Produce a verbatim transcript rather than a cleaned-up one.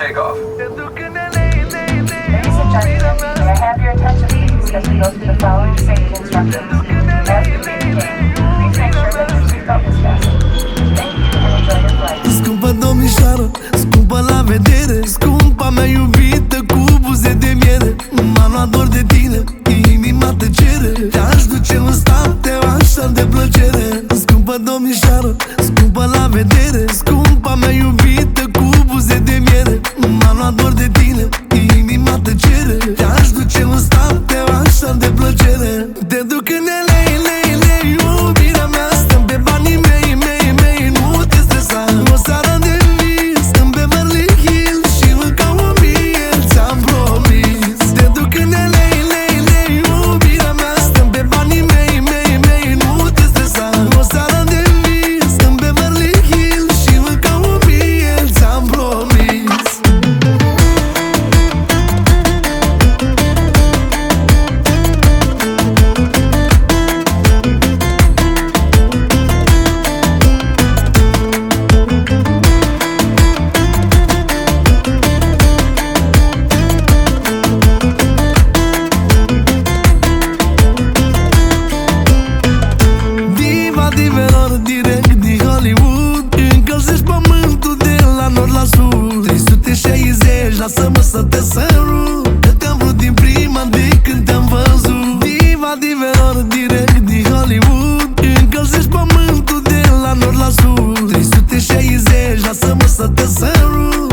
takeoff. Ladies and gentlemen, may I have your attention please as we go through the following safety instructions. As we begin, please make sure that your seatbelt is fastened. Thank you and enjoy your flight. Scumpă domnișoară, scumpă la vedere, scumpa mea iubită cu buze de miere. M-am luat dor de tine, inima te cere, te-aș duce în state așa de plăcere. Scumpă domnișoară, scumpă la vedere, scumpa mea iubită cu buze de miere. M-am luat dor de tine, inima te cere, te-aș duce în state așa de plăcere. Te duc în ele, ele, ele, iubirea mea, stăm pe banii mei, mei, mei, nu te stresa. O seară de vis în Beverly Hills și încă o mie ți-am promis. Te duc în ele, ele, ele, iubirea mea, stăm pe banii mei, mei, mei, nu te stresa. O seară de vis în Beverly Hills și încă o mie ți-am promis. Diva divelor direct din Hollywood, încălzești pământul de la nord la sud. Trei sute șaizeci, lasă-mă să te sărut, că te-am vrut din prima de când te-am văzut. Diva divelor direct din Hollywood, încălzești pământul de la nord la sud. Trei sute șaizeci, lasă-mă să te sărut,